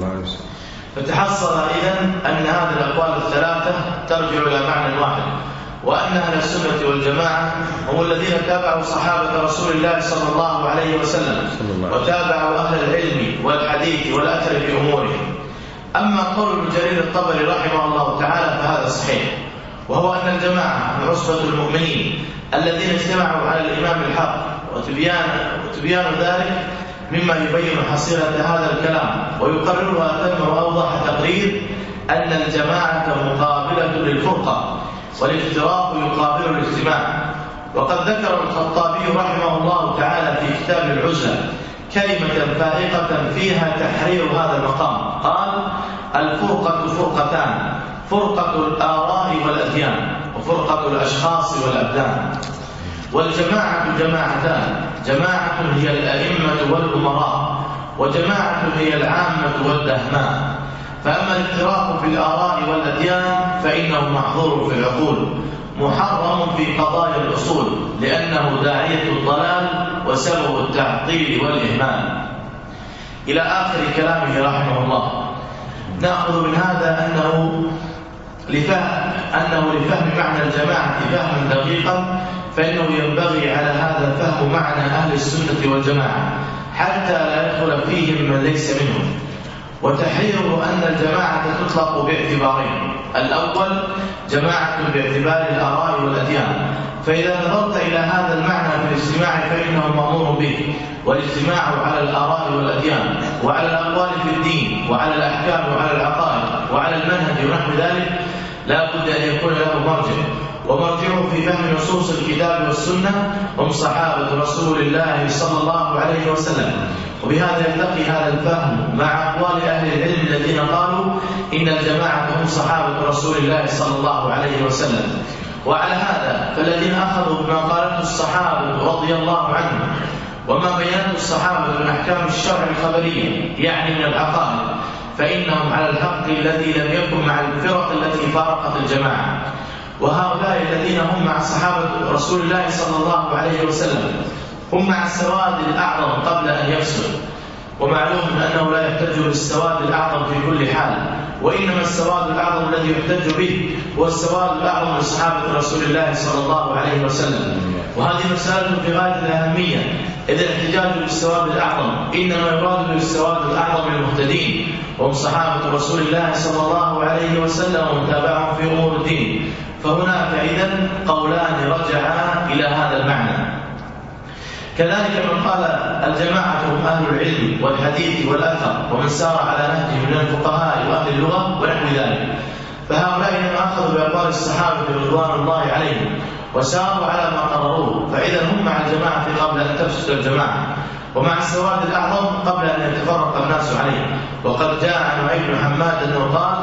فتحصل إذن أن هذه الأقوال الثلاثة ترجع إلى معنى واحد، وأن أهل السنة والجماعة هم الذين تابعوا صحابة رسول الله صلى الله عليه وسلم وتابعوا أهل العلم والحديث والأثر في أمورهم. أما قول ابن جرير الطبري رحمه الله تعالى فهذا صحيح، وهو أن الجماعة هم عصبة المؤمنين الذين اجتمعوا على الإمام الحق، وتبيان ذلك مما يبين حصيلة هذا الكلام ويقررها أتم وأوضح تقرير أن الجماعة مقابلة للفرقة، والافتراق يقابل الاجتماع. وقد ذكر الخطابي رحمه الله تعالى في كتاب العزلة كلمة فائقة فيها تحرير هذا المقام، قال: الفرقة فرقتان، فرقة الآراء والأديان، وفرقة الأشخاص والأبدان. والجماعة جماعتان: جماعة هي الأئمة والأمراء، وجماعة هي العامة والدهماء. فأما الافتراق في الآراء والأديان فإنه محظور في العقول، محرم في قضايا الأصول، لأنه داعية الضلال وسبب التعطيل والإهمال. إلى آخر كلامه رحمه الله. نأخذ من هذا أنه لفهم معنى الجماعة فهما دقيقا، فإنه ينبغي على هذا فهم معنى أهل السنة والجماعة حتى لا يدخل فيهم من ليس منهم. وتحريره أن الجماعة تطلق باعتبارين: الأول جماعة باعتبار الآراء والأديان، فإذا نظرت إلى هذا المعنى في الاجتماع فإنه مأمور به، والاجتماع على الآراء والأديان وعلى الأقوال في الدين وعلى الأحكام وعلى العقائد وعلى المنهج ونحو ذلك لا بد أن يكون له مرجع، ومرجعه في فهم نصوص الكتاب والسنة هم صحابة رسول الله صلى الله عليه وسلم. وبهذا يلتقي هذا الفهم مع أقوال أهل العلم الذين قالوا إن الجماعة هم صحابة رسول الله صلى الله عليه وسلم. وعلى هذا فالذين أخذوا بما قالته الصحابة رضي الله عنهم وما بينته الصحابة من أحكام الشرع الخبرية يعني من العقائد فإنهم على الحق الذي لم يكن مع الفرق التي فارقت الجماعة. وهؤلاء الذين هم مع صحابة رسول الله صلى الله عليه وسلم هم مع السواد الأعظم قبل أن يفسد، ومعلوم أنه لا يحتج بالسواد الأعظم في كل حال، وإنما السواد الأعظم الذي يحتج به هو السواد الأعظم لصحابة رسول الله صلى الله عليه وسلم. وهذه مسألة في غاية الأهمية، إذ الاحتجاج بالسواد الأعظم إنما يراد بالسواد الأعظم المهتدين وهم صحابة رسول الله صلى الله عليه وسلم ومن تابعهم في أمور الدين. فهناك إذن قولان رجعا إلى هذا المعنى. كذلك من قال الجماعة هم أهل العلم والحديث والأثر ومن سار على نهجه من الفقهاء وأهل اللغة ونحو ذلك. فهؤلاء إنما أخذوا بأقوال الصحابة رضوان الله عليهم وساروا على ما قرروه، فإذا هم مع الجماعة قبل أن تفسد الجماعة، ومع السواد الأعظم قبل أن يتفرق الناس عليه. وقد جاء عن وهيب بن حماد أنه قال: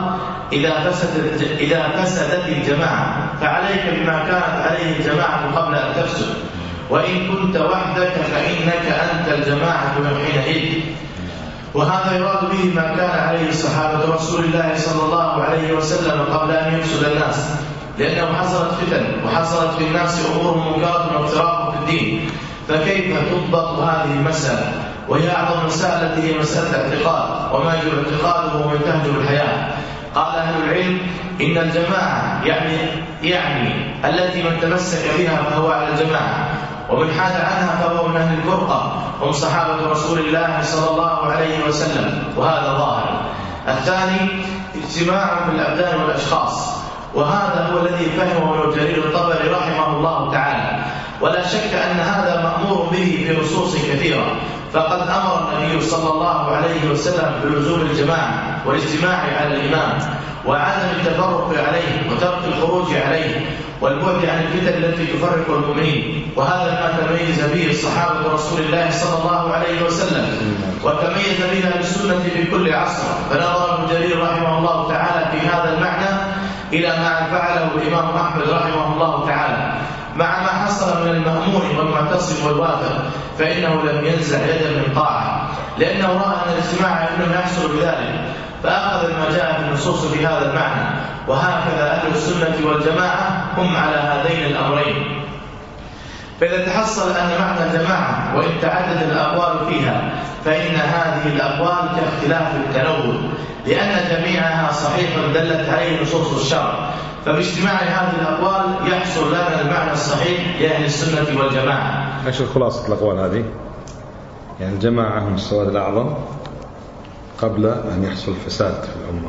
إذا فسدت الجماعة فعليك بما كانت عليه الجماعة قبل أن تفسد، وإن كنت وحدك فإنك أنت الجماعة من حينئذ. وهذا يراد به ما كان عليه صحابة رسول الله صلى الله عليه وسلم قبل أن يفسد الناس، لأنه حصلت فتن وحصلت في الناس أمور منكرة وافتراق في الدين، فكيف تضبط هذه المسألة؟ وهي أعظم مسألة هي مسألة الاعتقاد، وما يجب اعتقاده وينتهج الحياة. قال أهل العلم: إن الجماعة يعني التي من تمسك بها فهو على الجماعة، ومن حاد عنها فهو من أهل الفرقة، هم صحابة رسول الله صلى الله عليه وسلم، وهذا ظاهر. الثاني اجتماع في الأبدان والأشخاص، وهذا هو الذي فهمه ابن جرير الطبري رحمه الله تعالى، ولا شك أن هذا مأمور به في نصوص كثيرة، فقد أمر النبي صلى الله عليه وسلم بلزوم الجماعة والاجتماع على الإمام، وعدم التفرق عليه وترك الخروج عليه، والبعد عن الفتن التي تفرق المؤمنين. وهذا ما تميز به صحابة رسول الله صلى الله عليه وسلم، وتميز بها السنة في كل عصر. فنظر ابن جرير رحمه الله تعالى في هذا المعنى إلى ما فعله الإمام أحمد رحمه الله تعالى، مع ما حصل من المأمون والمعتصم والواثق، فإنه لم ينزع يدا من طاعة، لأنه رأى أن الاجتماع إنه يحصل بذلك، فأخذ ما جاء في النصوص بهذا المعنى. وهكذا أهل السنة والجماعة هم على هذين الأمرين. فإذا تحصل أن معنى الجماعة وإن تعدد الأقوال فيها، فإن هذه الأقوال كاختلاف التنوع، لأن جميعها صحيح دلت عليه نصوص الشرع، فباجتماع هذه الأقوال يحصل لنا المعنى الصحيح لأهل السنة والجماعة. ايش خلاصة الأقوال هذه؟ يعني الجماعة هم السواد الأعظم قبل أن يحصل فساد في الأمة،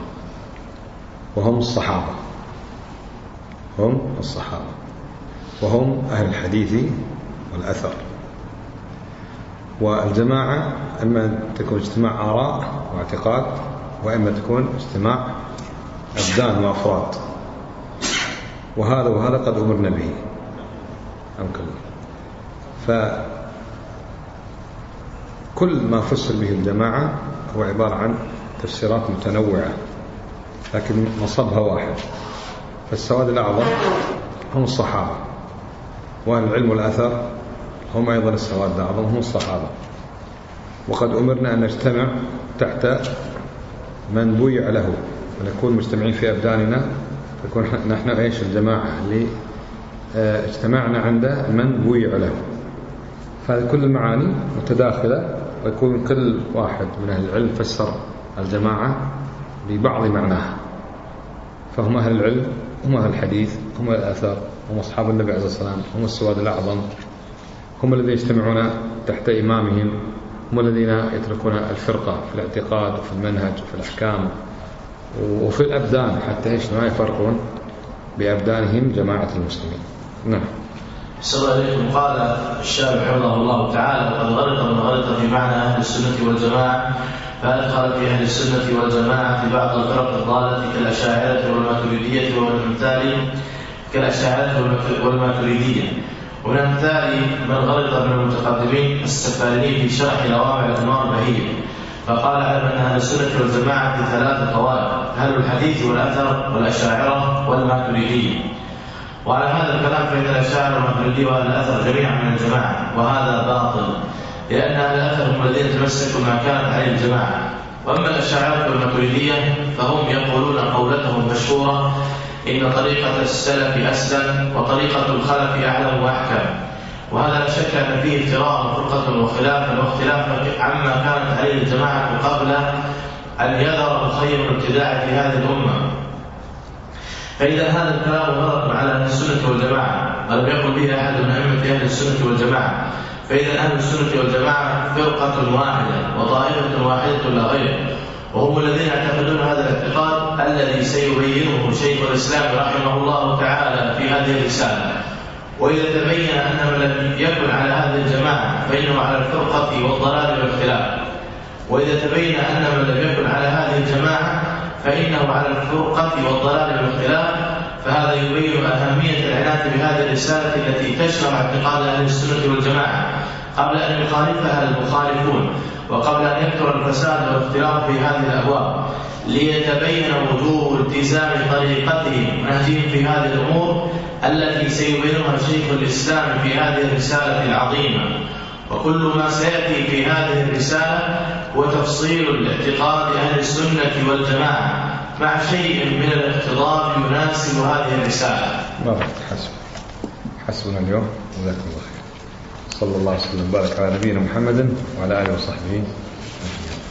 وهم الصحابة، وهم أهل الحديث والأثر. والجماعة إما تكون اجتماع آراء واعتقاد، وإما تكون اجتماع أبدان وأفراد، وهذا قد أمرنا به أمكن. فكل ما فسر به الجماعة هو عبارة عن تفسيرات متنوعة، لكن مصبها واحد. فالسواد الأعظم هم الصحابة، وأهل العلم والأثر هم أيضا السواد الأعظم هم الصحابة. وقد أمرنا أن نجتمع تحت من بويع له، ونكون مجتمعين في أبداننا، فكون نحن إيش الجماعة اللي اجتمعنا عند من بويع له. فهذه كل المعاني متداخلة، ويكون كل واحد من أهل العلم فسر الجماعة ببعض معناها. فهم أهل العلم، هم أهل الحديث، هم الأثر، هم أصحاب النبي عليه الصلاة والسلام، هم السواد الأعظم، هم الذين يجتمعون تحت إمامهم، هم الذين يتركون الفرقة في الاعتقاد وفي المنهج وفي الأحكام وفي الأبدان، حتى إيش ما يفرقون بأبدانهم جماعة المسلمين. نعم. السلام عليكم. قال الشارع حفظه الله تعالى: وقد غلط من غلط في معنى أهل السنة والجماعة، فأدخل في أهل السنة والجماعة في بعض الفرق الضالة كالأشاعرة والماتريدية، ومن أمثال من غلط من المتقدمين السفاريني في شرح لوامع الأنوار البهية، فقال: علم أن أهل السنة والجماعة في 3 طوائف: أهل الحديث والأثر والأشاعرة والماتريدية. وعلى هذا الكلام فإن الأشاعرة والماتريدية وأهل الأثر جميعا من الجماعة، وهذا باطل، لأن أهل الأثر هم الذين تمسكوا ما كانت عليه الجماعة. وأما الأشاعرة والماتريدية فهم يقولون قولتهم مشهورة: إن طريقة السلف أسلم وطريقة الخلف أعلم وأحكم. وهذا لا شك أن فيه افتراء وفرقة واختلافا عما كانت عليه الجماعة قبل أن يظهر الخير الابتداع في هذه الأمة. فإذا هذا الكلام غلط على أهل السنة والجماعة، ولم يقل به أحد من أئمة أهل السنة والجماعة. فإذا أهل السنة والجماعة فرقة واحدة وطائفة واحدة لا غير، وهم الذين يعتقدون هذا الاعتقاد الذي سيبينه شيخ الإسلام رحمه الله تعالى في هذه الرسالة. وإذا تبين أن من لم يكن على هذه الجماعة فإنه على الفرقة والضلال والاختلاف، وإذا تبين أن من لم يكن على هذه الجماعة فإنه على الفرقة والضلال والاختلاف، فهذا يبين أهمية العناية بهذه الرسالة التي تشرح اعتقاد أهل السنة والجماعة قبل أن يخالفها المخالفون، وقبل أن يكثر الفساد والاختلاف في هذه الأبواب، ليتبين وجوب التزام طريقتهم ونهجهم في هذه الأمور التي سيبينها شيخ الإسلام في هذه الرسالة العظيمة. وكل ما سيأتي في هذه الرسالة هو تفصيل الاعتقاد أهل السنة والجماعة مع شيء من الاقتضاء يناسب هذه الرسالة. بارك حسبنا اليوم، جزاكم الله خير. صلى الله وسلم وبارك على نبينا محمد وعلى آله وصحبه